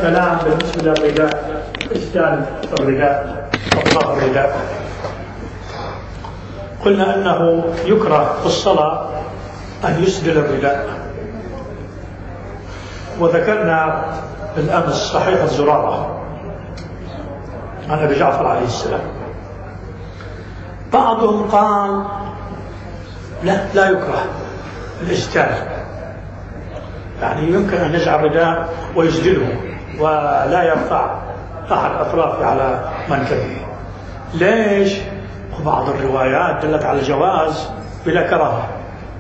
الكلام بالنسبة للرداء، إسدال الرداء، أطراف الرداء. قلنا أنه يكره في الصلاة أن يسدل الرداء، وذكرنا بالأمس صحيح الزرارة عن أبي جعفر عليه السلام. بعضهم قال لا يكره الإسدال، يعني يمكن أن يجعل الرداء ويسدله ولا يرفع أحد أطرافه على منكبه. ليش؟ وبعض الروايات دلت على الجواز بلا كراهة،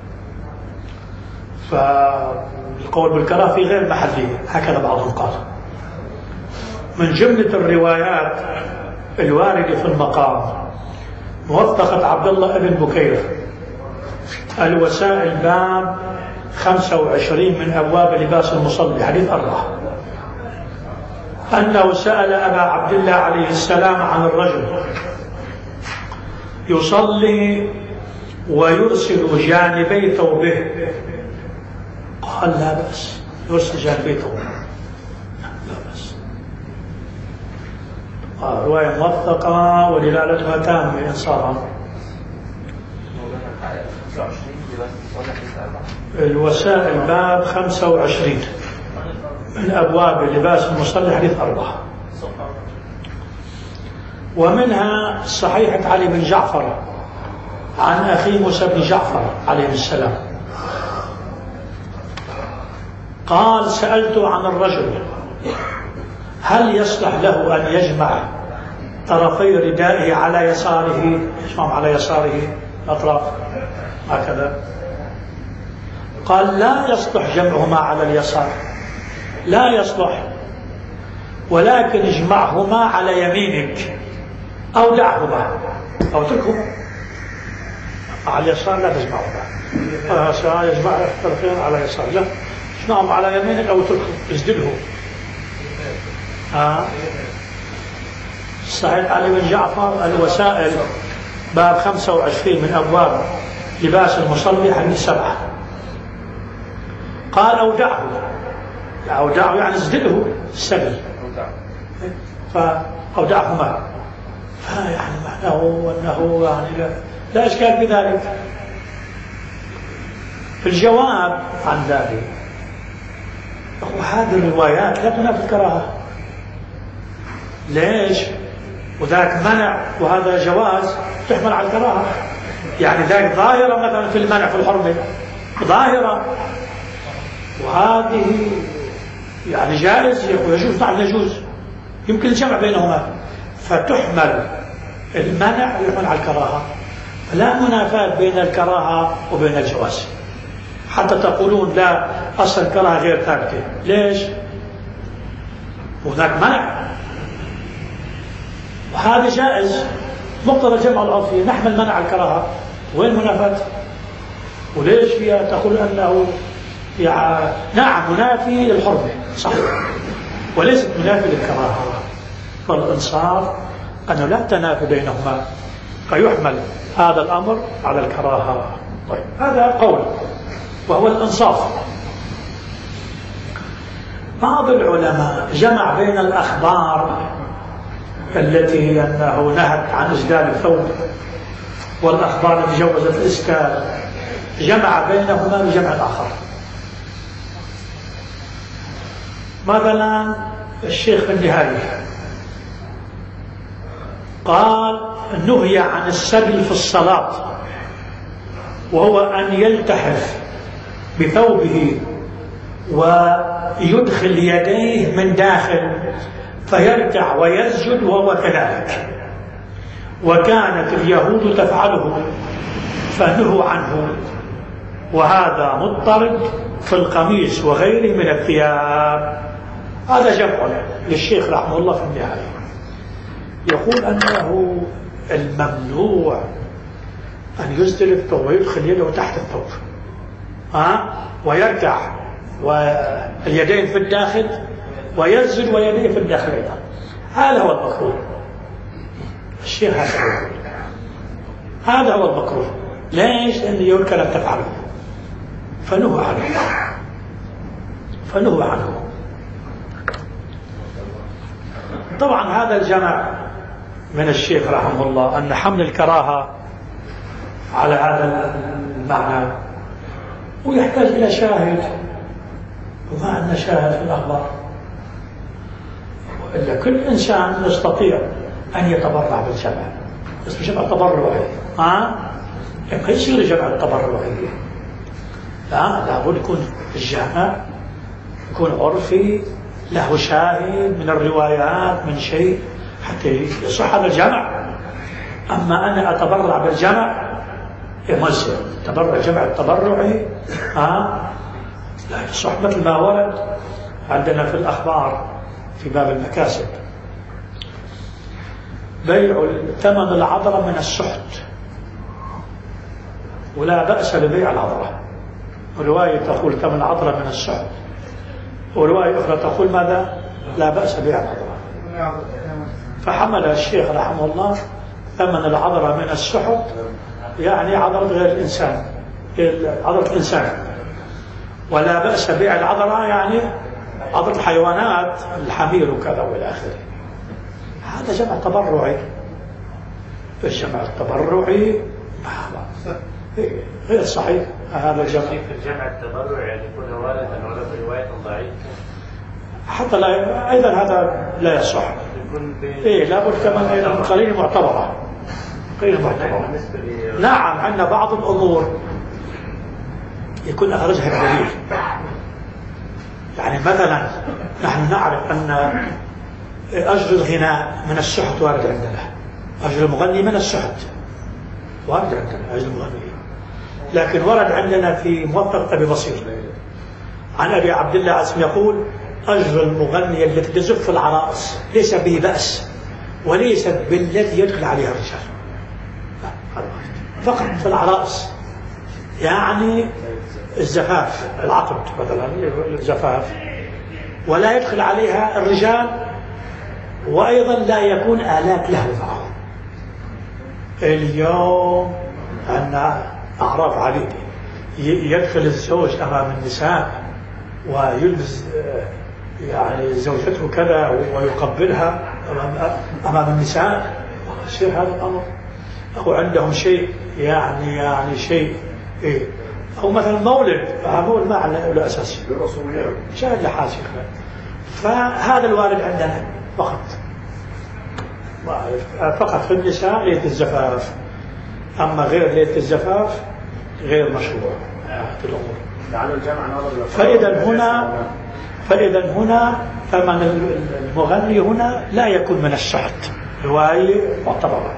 فالقول بالكراهة في غير محله، هكذا بعضهم قال. من جملة الروايات الواردة في المقام موثقة عبد الله بن بكير الوسائل باب 25 من أبواب لباس المصلي، حديث أربعة، أنه سأل أبا عبد الله عليه السلام عن الرجل يصلي ويرسل جانبي ثوبه، قال لا بأس، يرسل جانبي ثوبه لا بأس. رواية موثقة ودلالتها تامة إنصافا. الوسائل باب 25 من أبواب لباس المصلي، حديث أربعة. ومنها صحيحة علي بن جعفر عن أخي موسى بن جعفر عليه السلام قال سألت عن الرجل هل يصلح له أن يجمع طرفي ردائه على يساره، يجمع على يساره الأطراف هكذا؟ قال لا يصلح جمعهما على اليسار، لا يصلح، ولكن اجمعهما على يمينك أو دعهما أو اتركهما على اليسار، لا تجمعهما يجمع الطرفين على يسار، لا اجمعهم على يمينك أو اتركهم، اسدله. صحيح علي بن جعفر الوسائل باب 25 من أبواب لباس المصلي، حديث 7. قال أودعه يعني اسدله السبل، فأودعهما، فيعني معناه أنه يعني لا إشكال في ذلك. الجواب عن ذلك هذه الروايات لا تنافي الكراهة. ليش؟ وذاك منع وهذا جواز تحمل على الكراهة، يعني ذاك ظاهرة مثلا في المنع في الحرمة ظاهرة، وهذه يعني جائز ويجوز، نعم يجوز، يمكن الجمع بينهما، فتحمل المنع يحمل على الكراهة، فلا منافاة بين الكراهة وبين الجواز، حتى تقولون لا أصل الكراهة غير ثابتة. ليش؟ وذاك منع وهذا جائز، مقتضى الجمع العرفي نحمل منع الكراهة، وين منافاة؟ وليش فيها تقول أنه يعني نعم منافي للحرمة صح، وليست منافي للكراهة، فالإنصاف أنه لا تنافي بينهما، فيحمل هذا الأمر على الكراهة. طيب هذا قول وهو الإنصاف. بعض العلماء جمع بين الأخبار التي هي أنه نهت عن إسدال الثوب والأخبار التي جوزت الإسدال، جمع بينهما بجمع آخر. مثلا الشيخ في النهاية قال نهي عن السدل في الصلاة، وهو أن يلتحف بثوبه ويدخل يديه من داخل فيركع ويسجد وهو كذلك، وكانت اليهود تفعله فنهوا عنه، وهذا مضطرد في القميص وغيره من الثياب. هذا جمع للشيخ رحمه الله في النهاية، يقول أنه الممنوع أن يسدل الثوب ويدخل يده تحت الثوب ويركع واليدين في الداخل ويسجد ويديه في الداخل أيضا، هذا هو المكروه. الشيخ هذا هو المكروه. ليش؟ لأن اليهود كانت تفعله فنهوا عنه. طبعا هذا الجمع من الشيخ رحمه الله أن حمل الكراهة على هذا المعنى ويحتاج إلى شاهد، وما عندنا شاهد في الأخبار، وإلا كل إنسان يستطيع أن يتبرع بالجمع، بس جمع تبرعي يبقى يصير جمع التبرعي، لابد يكون الجامع يكون عرفي له شاهد من الروايات من شيء حتى يصح هذا الجمع. أما أنا أتبرع بالجمع ما يصير تبرع جمع التبرعي لا يصح، مثل ما ورد عندنا في الأخبار في باب المكاسب بيع ثمن العذرة من السحت، ولا بأس ببيع العذرة، ورواية تقول ثمن العذرة من السحت، ورواية أخرى تقول ماذا؟ لا بأس ببيع العذرة. فحمل الشيخ رحمه الله ثمن العذرة من السحت يعني عذرة غير الإنسان، عذرة الإنسان، ولا بأس بيع العذرة يعني عذرة الحيوانات الحمير وكذا والى آخره. هذا جمع تبرعي، الجمع التبرعي غير صحيح. هذا الجمع التبرعي يعني يكون واردا ولا في رواية ضعيفة حتى لا، أيضا هذا لا يصح. لابد كمان قليل معتبرة، قليل معتبرة. نعم عندنا بعض الأمور يكون أخرجها الدليل، يعني مثلا نحن نعرف أن أجر الغناء من السحت وارد عندنا، أجر المغني من السحت وارد عندنا أجر المغني، لكن ورد عندنا في موثق أبي بصير عن أبي عبد الله عاصم يقول أجر المغني التي تزف العرائس ليس به بأس، وليست بالتي يدخل عليها الرجال، فقط في العرائس، يعني الزفاف العقد مثلا الزفاف، ولا يدخل عليها الرجال، وأيضا لا يكون آلات له معهم. اليوم أن أعراف عليه يدخل الزوج أمام النساء ويلبس يعني زوجته كذا ويقبلها أمام النساء، يصير هذا الأمر. أو عندهم شيء يعني شيء أو مثلا مولد، مولد ما له أساس شاهد لحال شيخ. فهذا الوارد عندنا فقط في النساء ليلة الزفاف، أما غير ليلة الزفاف غير مشروع في الأمور. فإذا هنا ثمن المغني هنا لا يكون من السحت، رواية معتبرة.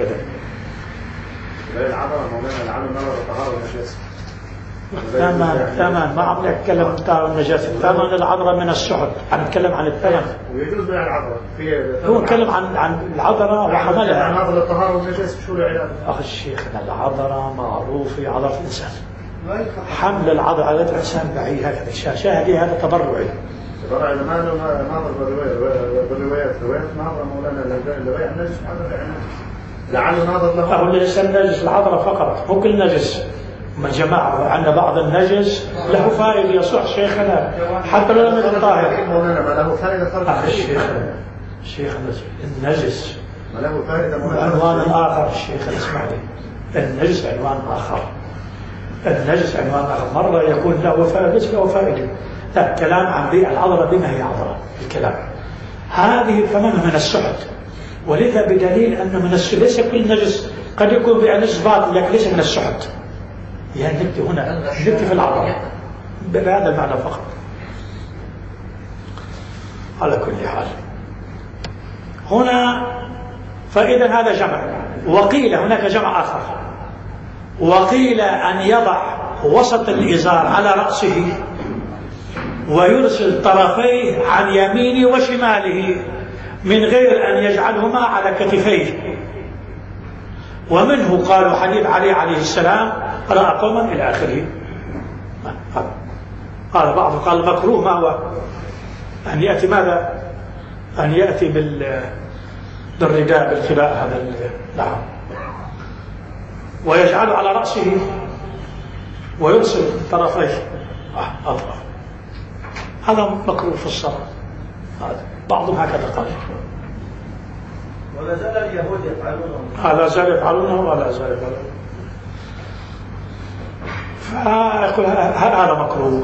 ثمن ما عم نتكلم عن النجاسة، ثمن العذرة من السحت، عم نتكلم عن الثمن. ويجوز بيع العذرة، هو نتكلم عن العذرة وحملها. عن عذرة الطهارة والنجاسة شو العلاج؟ أخي الشيخ العذرة معروفة عذرة الإنسان، حمل العذرة على الإنسان بعيد هكذا شاهدي، هذا تبرعي. تبرع إذا ما له ناظر بالروايات ناظر مولانا اللي بيع النجس لعله ناظر له. أقول ليس النجس العذرة فقط، مو كل نجس. ما جماعة عندنا بعض النجس له فائدة يصح شيخنا حتى لو لم يكن طاهر. مولانا ما له فائدة خارج الشيخ النجس ما له فائدة عنوان آخر. الشيخ اسمع لي، النجس عنوان آخر، النجس عنوان آخر. مرة يكون له فائدة ليس له فائدة، لا، الكلام عن بيع العذرة بما هي عذرة. الكلام هذه ثمنها من السحت، ولذا بدليل أن من السحت ليس كل نجس، قد يكون بيع نجس باطل لكن ليس من السحت، يعني نبتي هنا نبتي في العذرة بهذا المعنى فقط. على كل حال هنا فإذا هذا جمع. وقيل هناك جمع آخر، وقيل أن يضع وسط الإزار على رأسه ويرسل طرفيه عن يمينه وشماله من غير أن يجعلهما على كتفيه. ومنه قالوا حديث علي عليه السلام رأى قوما إلى آخره. قال بعض قال مكروه ما هو أن يأتي ماذا؟ أن يأتي بالرداء بالكباء هذا. نعم، ويجعله على رأسه ويرسل طرفيه أطراف. هذا مكروه في الصلاة، بعضهم هكذا قال. ولا زال اليهود يفعلونه. لا زال يفعلونه ولا زال يفعلونه. فيقول هذا مكروه.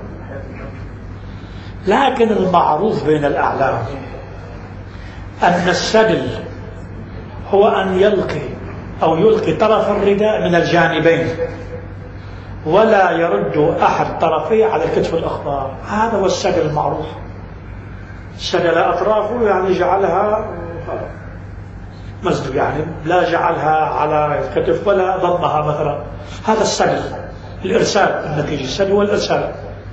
لكن المعروف بين الأعلام أن السدل هو أن يلقي طرف الرداء من الجانبين ولا يرد أحد طرفيه على الكتف الآخر. هذا هو السدل المعروف. سدل أطرافه يعني جعلها مسدل، يعني لا جعلها على الكتف ولا ضمها مثلا. هذا السدل، الإرسال. النتيجة السدل والإرسال.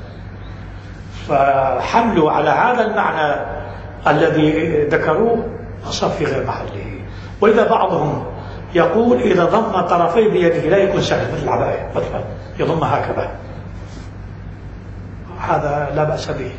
فحملوا على هذا المعنى الذي ذكروه أصاب في غير محله. وإذا بعضهم يقول إذا ضم طرفي بيده لا يكون سهل، مثل العباية مثلا يضم هكذا، هذا لا بأس به.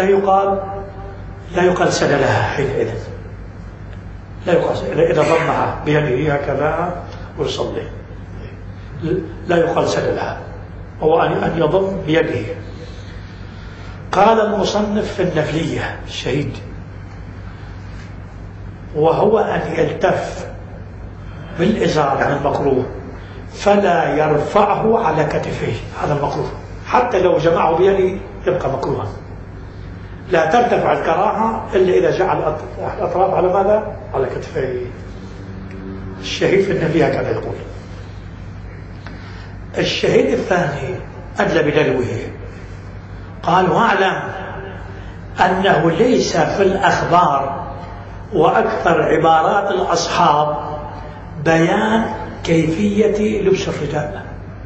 لا يقال سدلها حينئذ، لا يقال إذا ضمها بيده هكذا ويصلي لا يقال سدلها، هو أن يضم بيده. قال المصنف في النفلية الشهيد، وهو أن يلتف بالإزار عن المكروه فلا يرفعه على كتفيه. هذا المكروه حتى لو جمعه بيده يبقى مكروها. لا ترتفع الكراهة إلا إذا جعل الأطراف على ماذا؟ على كتفيه. الشهيد في النفلية كذا يقول. الشهيد الثاني أدلى بدلوه، قال واعلم أنه ليس في الأخبار وأكثر عبارات الأصحاب بيان كيفية لبس الرداء،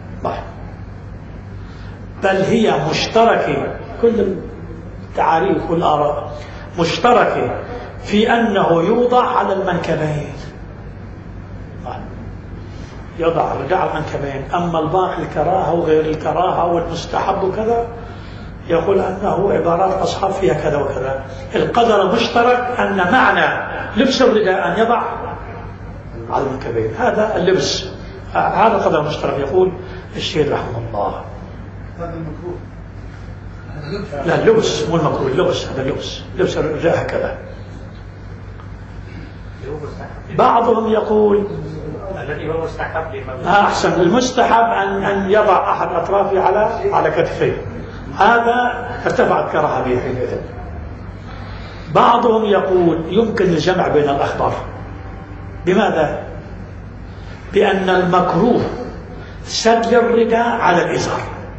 بل هي مشتركة، كل التعاريف والآراء مشتركة في أنه يوضع على المنكبين، يضع الرداء على المنكبين. أما الباقي الكراهة وغير الكراهة والمستحب وكذا يقول أنه عبارات أصحاب فيها كذا وكذا. القدر مشترك أن معنى لبس الرداء أن يضع على المنكبين، هذا اللبس، هذا قدر مشترك. يقول الشيخ رحمه الله هذا المكروه. لا اللبس مو المكروه، اللبس هذا اللبس، لبس الرداء هكذا. بعضهم يقول الذي هو مستحب أحسن، المستحب أن يضع أحد أطرافه على كتفيه، هذا ارتفعت كراهة به حينئذ. بعضهم يقول يمكن الجمع بين الأخبار. بماذا؟ بأن المكروه سدل الرداء على الإزار،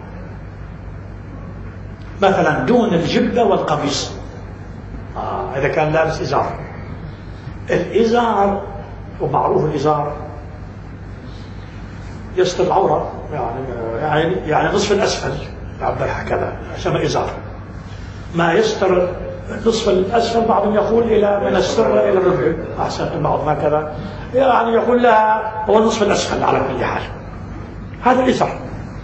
مثلا دون الجبة والقميص، إذا كان لابس إزار. الإزار ومعروف الإزار يستر العورة، يعني نصف الأسفل يعبر هكذا يسمى إزار. ما يستر النصف الأسفل بعضهم يقول إلى من السرة إلى الربع، أحسن البعض هكذا، يعني يقول لها هو النصف الأسفل على كل حال. هذا الإزار.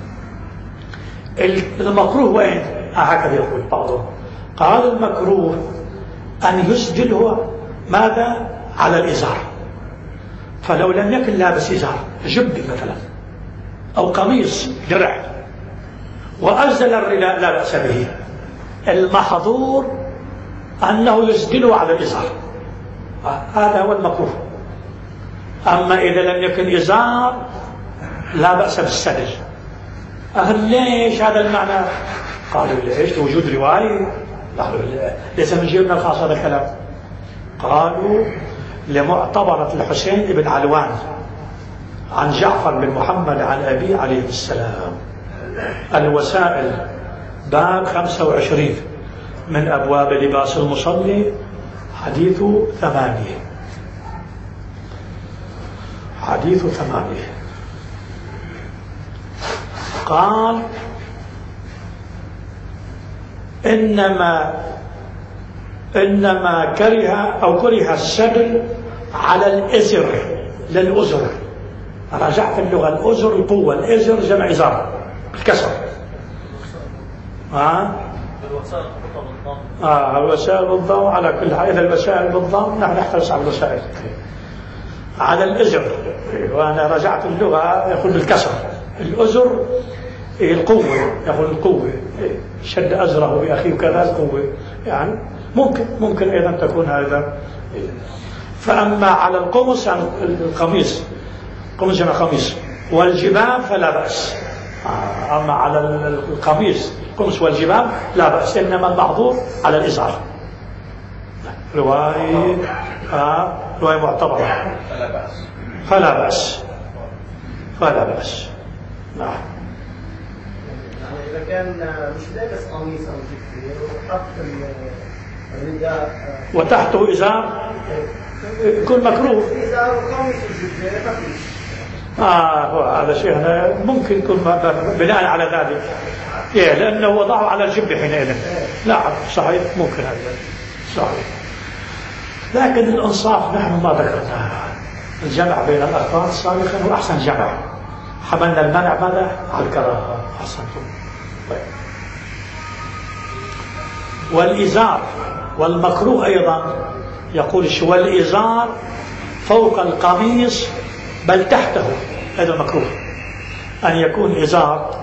المكروه وين؟ هكذا يقول بعضهم. قال المكروه أن يسدله ماذا؟ على الإزار. فلو لم يكن لابس إزار، جبة مثلا أو قميص درع وأزل الرداء لا بأس به. المحظور أنه يسدله على الإزار، هذا هو المكروه. أما إذا لم يكن إزار لا بأس بالسدل. ليش هذا المعنى؟ قالوا ليش؟ وجود رواية، ليس من جيبنا الخاص هذا الكلام. قالوا لمعتبرة الحسين بن علوان عن جعفر بن محمد عن أبي عليه السلام، الوسائل باب 25 من أبواب لباس المصلي، حديث 8. قال إنما كره السدل على الإزر للأزر. راجعت اللغة، الأزر القوة، الإزر جمع إزار بالكسر. الوسائل بالضم على كل حال. إذا الوسائل بالضم نحن نحترس على الوسائل على الإزر. وأنا راجعت اللغة يقول بالكسر. الأزر القوة، يقول القوة، شد أزره بأخيه وكذا القوة، يعني ممكن أيضا تكون هذا. فأما على القمص يعني القميص، قمص جمع قميص، والجباب فلا بأس. أما على القميص القمص والجباب لا بأس، إنما المحظور على الإزار. رواية معتبرة فلا بأس. نعم. يعني إذا كان مش لابس قميص أو جبة وحط الرداء وتحته إزار يكون مكروه. إزار وقميص وجبة هذا شيء ممكن يكون بناء على ذلك، لأنه وضعه على الجبة حينئذ. نعم صحيح، ممكن هذا صحيح. لكن الإنصاف نحن ما ذكرنا الجمع بين الألفاظ سابقا هو أحسن جمع. حملنا المنع ماذا؟ على الكراهة. أحسنتم. طيب. والإزار والمكروه أيضا يقول والإزار فوق القميص بل تحته، هذا المكروه. أن يكون إزار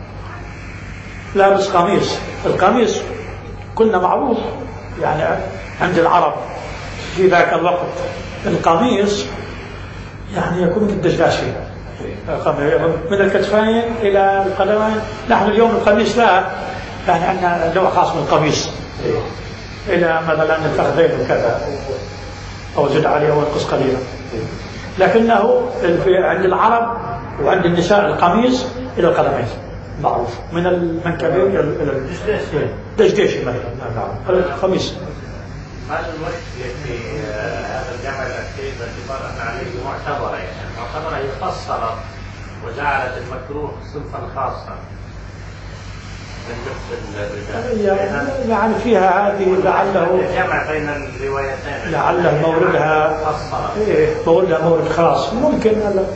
لابس قميص. القميص كنا معروف يعني عند العرب في ذاك الوقت القميص يعني يكون من الدشداشي من الكتفين إلى القدمين. نحن اليوم القميص لا يعني عندنا نوع خاص من القميص إلى مثلا الفخذين وكذا أو زد عليه أو انقص قليلا، لكنه عند العرب وعند النساء القميص إلى القدمين معروف، من المنكبين إلى الدشداشي مثلا. نعم القميص. هذا المشكلة في هذا الجمع الأخير باعتبار أن عليه معتبرة، يعني معتبرة هي فصلت وجعلت المكروه صنفا خاصا من لبس الرجال. يعني فيها هذه لعله الجمع بين الروايتين لعله موردها مورد خاص ممكن.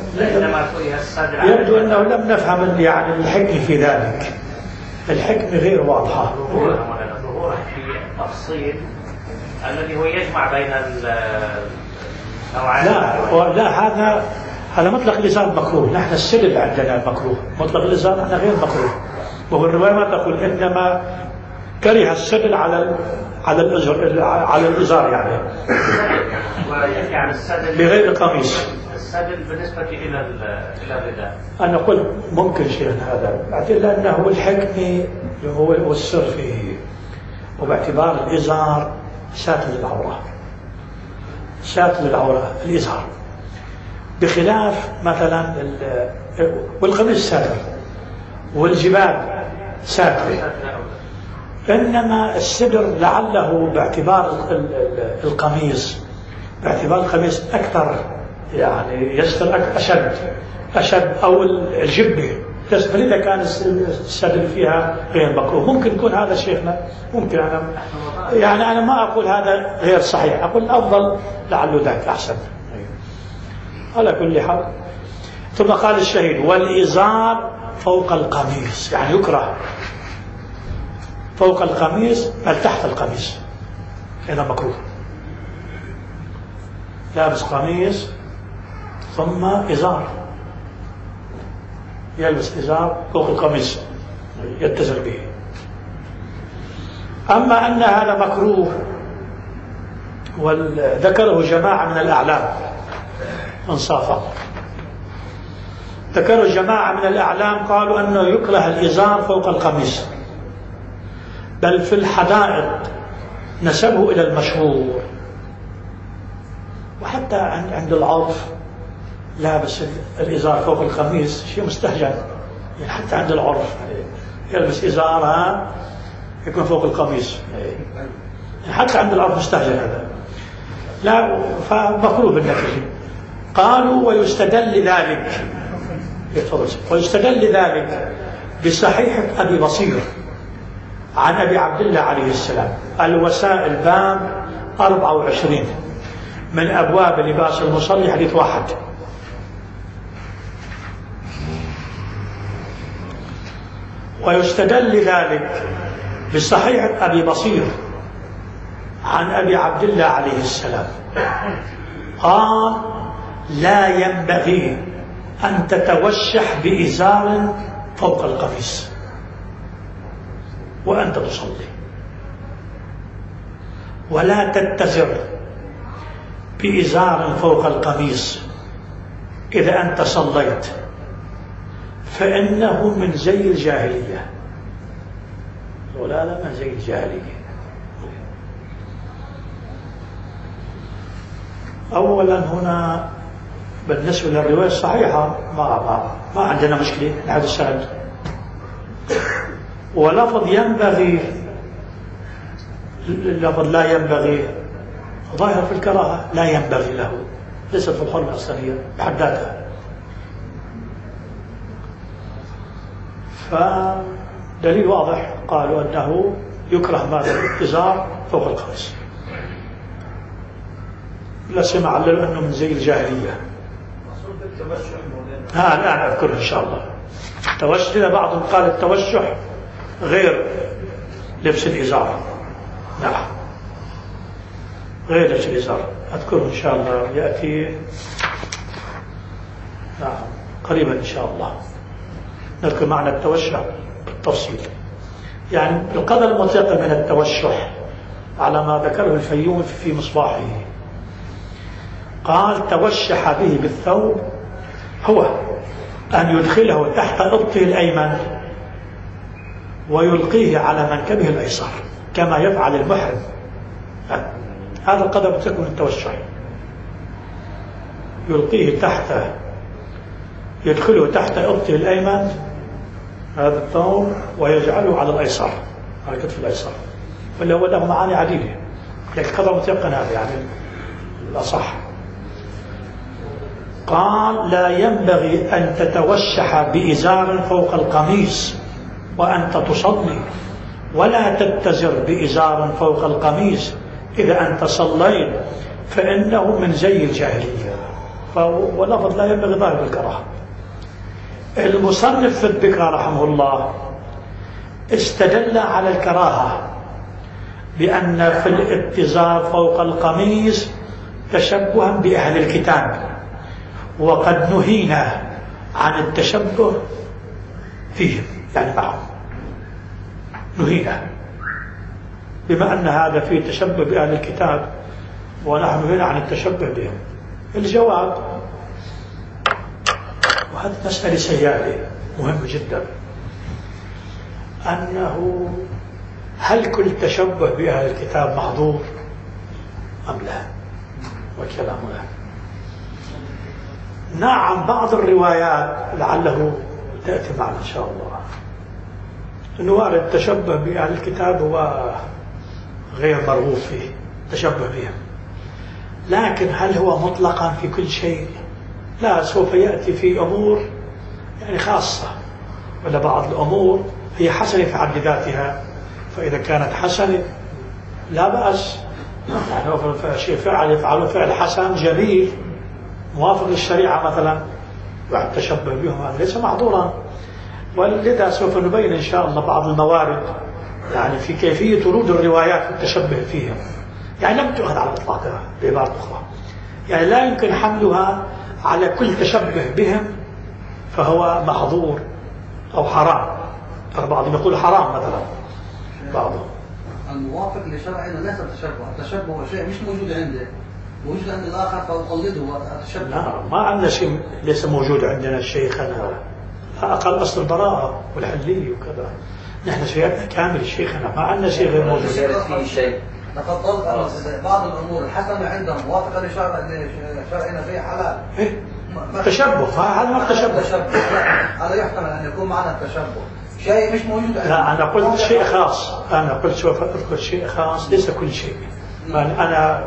يبدو أنه لم نفهم يعني الحكمة في ذلك. الحكمة غير واضحة. ظهورها في تفصيل الذي هو يجمع بين النوعين. لا هذا مطلق الإزار مكروه. نحن السلب عندنا مكروه، مطلق الإزار نحن غير مكروه. وهو الرواية ما تقول إنما كره السدل على الإزار يعني السدل بغير القميص. السدل بالنسبة إلى الرداء أنا قلت ممكن شيء هذا إلا أنه هو الحكمة هو السر فيه، وباعتبار الإزار ساتر للعورة الإزار، بخلاف مثلا والقميص ساتر والجبال ساتر. إنما السدر لعله باعتبار القميص أكثر يعني يستر أشد أو الجبة يستر. إذا كان السدر فيها غير مكروه ممكن يكون هذا شيخنا، ممكن أنا ما أقول هذا غير صحيح، أقول الأفضل لعله ذاك أحسن على كل حال. ثم قال الشهيد والإزار فوق القميص، يعني يكره فوق القميص بل تحت القميص، هذا مكروه. لابس قميص ثم إزار، يلبس إزار فوق القميص يتزر به. أما أن هذا مكروه وذكره جماعة من الأعلام انصافا، ذكروا جماعة من الأعلام قالوا أنه يكره الإزار فوق القميص، بل في الحدائق نسبه إلى المشهور. وحتى عند العرف لابس الإزار فوق القميص شيء مستهجن، يعني حتى عند العرف يلبس إزار يكون فوق القميص، يعني حتى عند العرف مستهجن هذا، لا فمكروه بالنتيجة. قالوا ويستدل ذلك بصحيح أبي بصير عن أبي عبد الله عليه السلام، الوسائل باب 24 من أبواب لباس المصلي حديث 1. ويستدل ذلك بصحيح أبي بصير عن أبي عبد الله عليه السلام قال لا ينبغي أن تتوشح بإزار فوق القميص وأنت تصلي، ولا تتزر بإزار فوق القميص إذا أنت صليت فإنه من زي الجاهلية. ولا من زي الجاهلية. أولا هنا بالنسبة للرواية الصحيحة ما عندنا مشكلة من هذا السند. ولفظ ينبغي، اللفظ لا ينبغي ظاهر في الكراهة، لا ينبغي له، ليست في الحرمة الأصلية بحد ذاتها. فدليل واضح، قالوا أنه يكره ماذا؟ الإزار فوق القميص. لا سمع علّلوا أنه من زي الجاهلية. الآن أذكره إن شاء الله. التوشح، بعضهم قال التوشح غير لبس الإزار. نعم، غير لبس الإزار، أذكره إن شاء الله، يأتي نعم قريبا إن شاء الله نذكر معنى التوشح بالتفصيل. يعني القدر المتيقن من التوشح على ما ذكره الفيوم في مصباحه، قال توشح به بالثوب هو أن يدخله تحت إبطه الأيمن ويلقيه على منكبه الأيسر كما يفعل المحرم. هذا القدر المتيقن من التوشح، يلقيه يدخله تحت إبطه الأيمن هذا الثوب ويجعله على الأيسر، على كتف الأيسر، واللي هو له معاني عديدة، لكن القدر المتيقن هذا يعني الأصح. قال لا ينبغي أن تتوشح بإزار فوق القميص وأنت تصلي، ولا تتزر بإزار فوق القميص إذا أنت صليت فإنه من زي الجاهلية. ولفظ لا ينبغي ظاهر الكراهة. المصنف في الذكر رحمه الله استدل على الكراهة بأن في الاتزار فوق القميص تشبها بأهل الكتاب، وقد نهينا عن التشبه فيهم، يعني معهم نهينا، بما أن هذا فيه تشبه بأهل الكتاب ونحن نهينا عن التشبه بهم. الجواب، وهذه مسألة سيئة مهمة جدا، أنه هل كل تشبه بأهل الكتاب محظور أم لا؟ والكلام لا. نعم، بعض الروايات لعله تأتي معنا إن شاء الله أنه وارد التشبه بأهل الكتاب هو غير مرغوب فيه تشبه بهم، لكن هل هو مطلقا في كل شيء؟ لا، سوف يأتي في أمور يعني خاصة، ولا بعض الأمور هي حسنة في حد ذاتها، فإذا كانت حسنة لا بأس، يعني شيء يفعله فعل حسن جميل موافق للشريعة مثلا، والتشبه بهم هذا ليس محظورا. ولذا سوف نبين إن شاء الله بعض الموارد يعني في كيفية ورود الروايات والتشبه فيهم، يعني لم تؤخذ على إطلاقها بعبارة أخرى، يعني لا يمكن حملها على كل تشبه بهم فهو محظور أو حرام. بعضهم يقول حرام مثلا، بعضهم الموافق لشرعنا ليس التشبه هو شيء مش موجود عنده، موجود عند الآخر فأقلده وأتشبه. لا، ما عندنا شيء ليس موجود عندنا شيخنا، أقل أصل البراءة والحلية وكذا، نحن شيئاتنا كامل شيخنا، ما عندنا شيء غير موجود. لقد قلت أن بعض الأمور الحسنة عندهم موافقة لشرعنا فيها حلال. إيه؟ تشبه، هذا ما تشبه. هذا يحتمل أن يكون معنا التشبه شيء مش موجود عندنا. لا، أنا قلت شيء خاص، أنا قلت سوف أذكر شيء خاص ليس كل شيء. أنا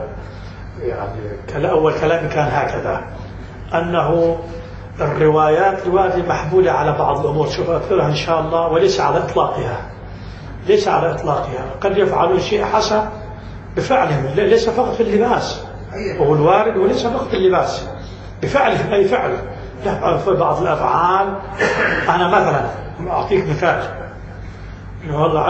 يعني أول كلامي كان هكذا، أنه الروايات محمولة على بعض الأمور، سوف أذكرها إن شاء الله، وليس على إطلاقها، ليس على إطلاقها. قد يفعلون شيء حسن بفعلهم، ليس فقط في اللباس، وهو الوارد وليس فقط في اللباس، بفعلهم أي فعل يفعل في بعض الأفعال. أنا مثلا أعطيك مثال، إنه والله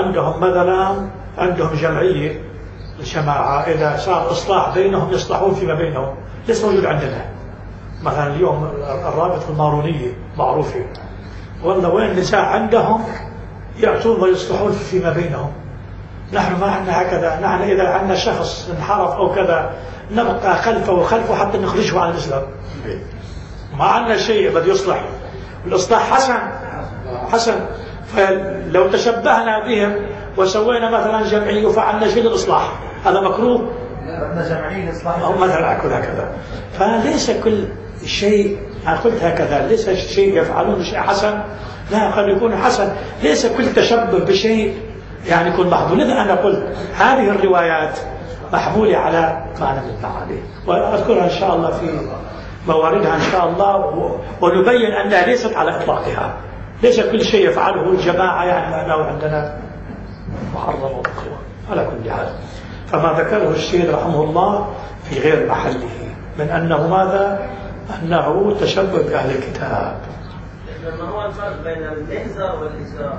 عندهم جمعية الجماعة، إذا صار إصلاح بينهم يصلحون فيما بينهم، ليس موجود عندنا. مثلا اليوم الرابطة المارونية معروفة، والله وين النساء عندهم يأتون ويصلحون فيما بينهم، نحن ما عندنا هكذا. نحن إذا عندنا شخص انحرف أو كذا نبقى خلفه وخلفه حتى نخرجه عن الإسلام. ما عندنا شيء بده يصلح. الإصلاح حسن. فلو تشبهنا بهم وسوينا مثلا جمعية وفعلنا شيء للإصلاح هذا مكروه. بدنا جمعية إصلاح أو مثلا أكل هكذا. فليس كل شيء أنا قلت هكذا ليس شيء يفعلون شيء حسن، لا قد يكون حسن. ليس كل تشبه بشيء يعني يكون محظور. لذا أنا قلت هذه الروايات محمولة على معنى من المعاني، وأذكرها إن شاء الله في مواردها إن شاء الله، ونبين أنها ليست على إطلاقها. ليس كل شيء يفعله الجماعة يعني أنه عندنا محرم ومكروه على كل حال. فما ذكره السيد رحمه الله في غير محله من أنه ماذا؟ أنه تشبه بأهل الكتاب. ما هو الفرق بين الإحزار والإسراء؟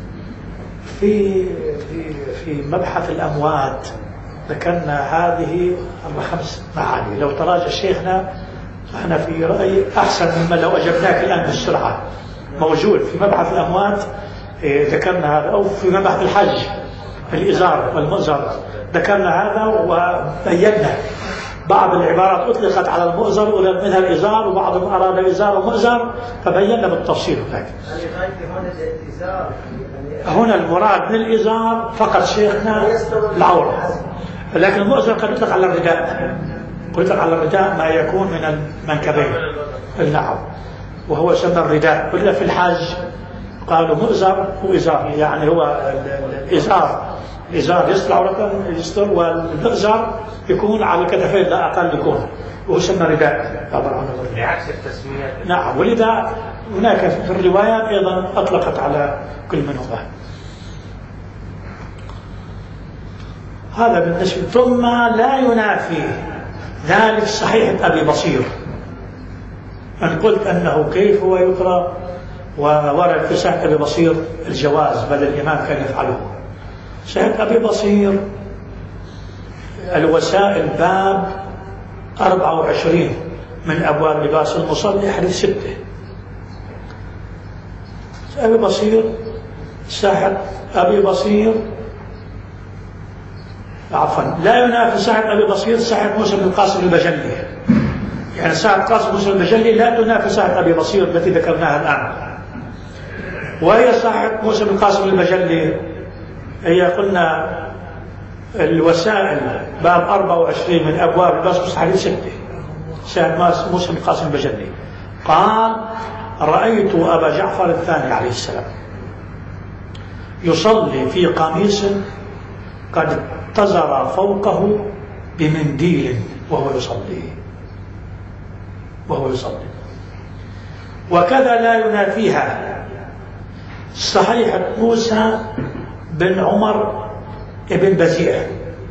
في مبحث الأموات ذكرنا هذه 5 معاني. لو تراجع شيخنا أنا في رأيي أحسن مما لو أجبناك الآن بالسرعة. موجود في مبحث الأموات ذكرنا هذا، أو في مبحث الحج الإزار والمؤزر ذكرنا هذا وبينا بعض العبارات أطلقت على المؤزر ومنها الإزار، وبعضهم أراد الإزار ومؤزر، فبينا بالتفصيل هناك. هنا المراد من الإزار فقط شيخنا العورة، لكن المؤزر قد يطلق على الرداء، قد يطلق على الرداء ما يكون من المنكبين. نعم، وهو يسمى الرداء. ولا في الحج قالوا مؤزر وإزار، يعني هو الإزار يستر عورة يستر، والمؤزر يكون على الكتفين لا أقل يكون، وهو يسمى رداء بعكس التسمية. نعم، ولذا هناك في الروايات أيضا أطلقت على كل منهما. هذا بالنسبة. ثم لا ينافي ذلك صحيح أبي بصير. من قلت أنه كيف هو يقرأ وورد في صحيح أبي بصير الجواز بل الإمام كان يفعله. صحيح أبي بصير الوسائل باب 24 من أبواب لباس المصلي حديث 6. أبي بصير صحيح أبي بصير عفوا لا ينافي صحيح أبي بصير صحيح موسى بن القاسم البجلي. يعني صحيح قاسم موسى البجلي لا تنافي صحيح أبي بصير التي ذكرناها الآن. وهي صحيح موسى بن القاسم البجلي هي قلنا الوسائل باب 24 من أبواب لباس حديث 6. صحيح موسى بن القاسم البجلي قال: رأيت أبا جعفر الثاني عليه السلام يصلي في قميص قد اتزر فوقه بمنديل وهو يصلي. وكذا لا ينافيها صحيح موسى بن عمر ابن بزيع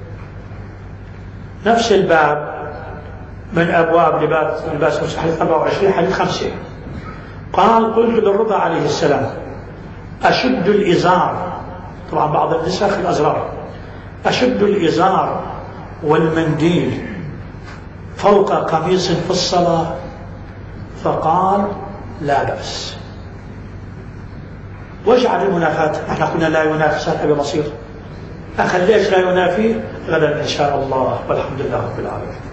نفس الباب من أبواب لباس حديث 24 حديث 5. قال: قلت للرضا عليه السلام: أشد الإزار، طبعا بعض النسخ الأزرار، أشد الإزار والمنديل فوق قميص في الصلاة؟ فقال: لا بأس. واجعل المنافاة. نحن قلنا لا ينافي صحيح أبي بصير، أخليش لا ينافي غدا إن شاء الله، والحمد لله رب العالمين.